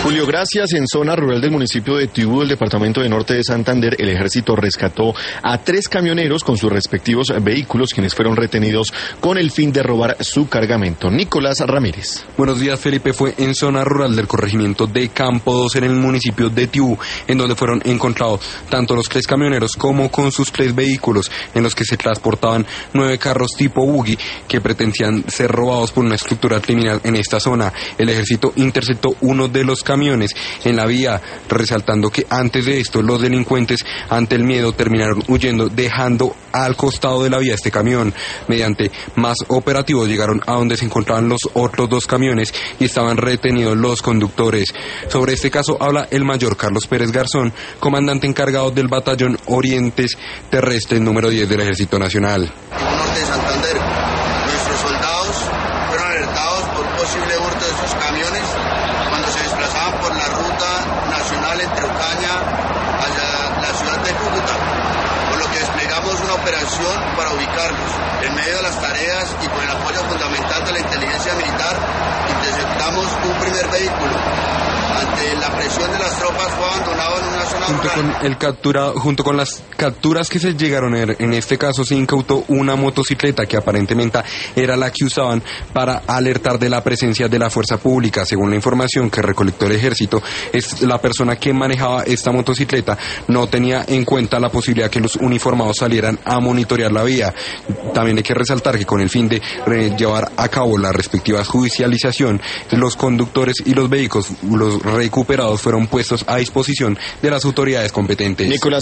Julio, gracias. En zona rural del municipio de Tibú, del departamento de Norte de Santander, el ejército rescató a 3 camioneros con sus respectivos vehículos, quienes fueron retenidos con el fin de robar su cargamento. Nicolás Ramírez. Buenos días, Felipe. Fue en zona rural del corregimiento de Campo 2, en el municipio de Tibú, en donde fueron encontrados tanto los 3 camioneros como con sus 3 vehículos, en los que se transportaban 9 carros tipo buggy que pretendían ser robados por una estructura criminal en esta zona. El ejército interceptó uno de los camiones en la vía, resaltando que antes de esto los delincuentes, ante el miedo, terminaron huyendo, dejando al costado de la vía este camión. Mediante más operativos llegaron a donde se encontraban los otros 2 camiones y estaban retenidos los conductores. Sobre este caso habla el mayor Carlos Pérez Garzón, comandante encargado del batallón Orientes Terrestres número 10 del Ejército Nacional. Norte de Santander, nuestros soldados fueron alertados por posible hurto de sus camiones cuando se desplazaban por la ruta nacional entre Ocaña hacia la ciudad de Cúcuta, por lo que desplegamos una operación para ubicarlos. En medio de las tareas y con el apoyo fundamental de la inteligencia militar, interceptamos un primer vehículo. Ante la presión de las tropas fue abandonado en una zona rural. Junto con las capturas que se llegaron a ver, en este caso se incautó una motocicleta que aparentemente era la que usaban para alertar de la presencia de la fuerza pública. Según la información que recolectó el ejército, la persona que manejaba esta motocicleta no tenía en cuenta la posibilidad que los uniformados salieran a monitorear la vía. También hay que resaltar que con el fin de llevar a cabo la respectiva judicialización, los conductores y los vehículos recuperados fueron puestos a disposición de las autoridades competentes. Nicolás